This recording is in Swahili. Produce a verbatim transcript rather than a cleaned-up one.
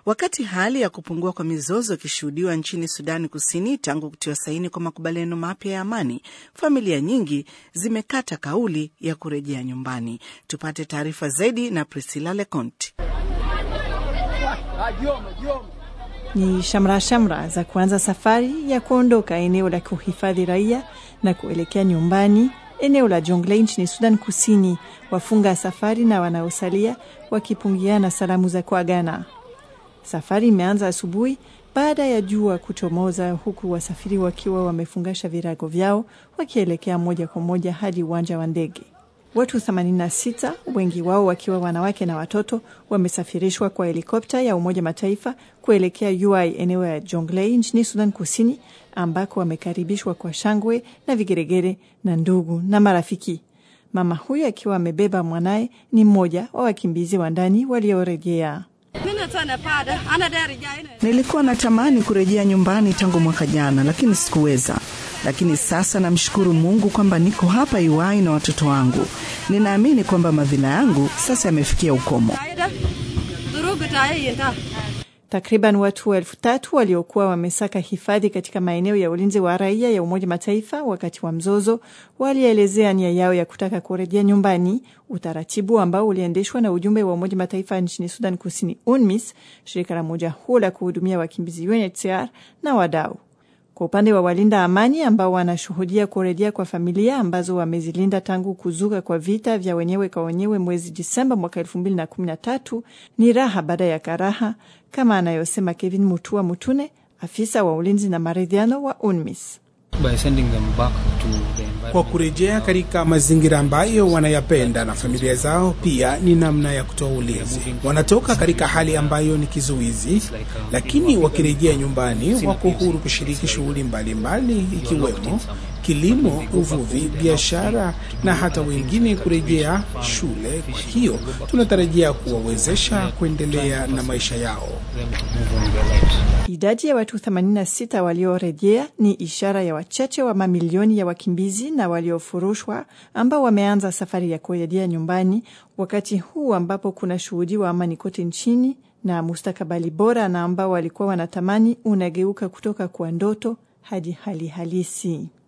Wakati hali ya kupungua kwa mizozo ikishuhudiwa nchini Sudani Kusini tangu kutiwa saini kwa makubaliano mapya ya amani, familia nyingi zimekata kauli ya kurejea nyumbani. Tupate taarifa zaidi na Priscilla Leconte. Ni shamra shamra za kuanza safari ya kuondoka eneo la kuhifadhi raia na kuelekea nyumbani, eneo la Jonglei nchini Sudan Kusini. Wafunga safari na wanaosalia wakipungiana salamu za kuagana. Safari imeanza asubuhi baada ya jua kuchomoza, huku wasafiri wakiwa wamefungasha virago vyao wakielekea moja kwa moja hadi uwanja wa ndege. Watu themanini na sita, wengi wao wakiwa wanawake na watoto, wamesafirishwa kwa helikopta ya Umoja Mataifa kuelekea U I eneo ya Jonglei nchini Sudan Kusini, ambako wamekaribishwa kwa shangwe na vigeregere na ndugu na marafiki. Mama huyu akiwa amebeba mwanae ni mmoja wa wakimbizi wa ndani waliorejea. Nilikuwa natamani kurejea nyumbani tangu mwaka jana, lakini sikuweza. Lakini sasa namshukuru Mungu kwamba niko hapa U I na watoto wangu. Ninaamini kwamba madhila yangu sasa yamefikia ukomo. Takriban watu elfu tatu waliokuwa wamesaka hifadhi katika maeneo ya ulinzi wa raia ya Umoja Mataifa wakati wa mzozo walielezea nia yao ya kutaka kurejea nyumbani, utaratibu ambao uliendeshwa na ujumbe wa Umoja Mataifa nchini Sudan Kusini UNMISS, shirika la moja huo la kuhudumia wakimbizi U N H C R na wadau. Kwa upande wa walinda amani ambao wanashuhudia kurejea kwa familia ambazo wamezilinda tangu kuzuka kwa vita vya wenyewe kwa wenyewe mwezi Disemba mwaka elfu mbili na kumi na tatu, ni raha baada ya karaha, kama anayosema Kevin Mutua Mutune, afisa wa ulinzi na maridhiano wa UNMISS. Kwa kurejea katika mazingira ambayo wanayapenda na familia zao, pia ni namna ya kutoa ulinzi. Wanatoka katika hali ambayo ni kizuizi, lakini wakirejea nyumbani wako huru kushiriki shughuli mbalimbali, ikiwemo kilimo, uvuvi, biashara na hata wengine kurejea shule. Kwa hiyo tunatarajia kuwawezesha kuendelea na maisha yao. Idadi ya watu themanini na sita waliorejea ni ishara ya wachache wa mamilioni ya wakimbizi na waliofurushwa ambao wameanza safari ya kurejea nyumbani, wakati huu ambapo kuna shuhudiwa amani kote nchini na mustakabali bora, na ambao walikuwa wanatamani unageuka kutoka kwa ndoto hadi hali halisi.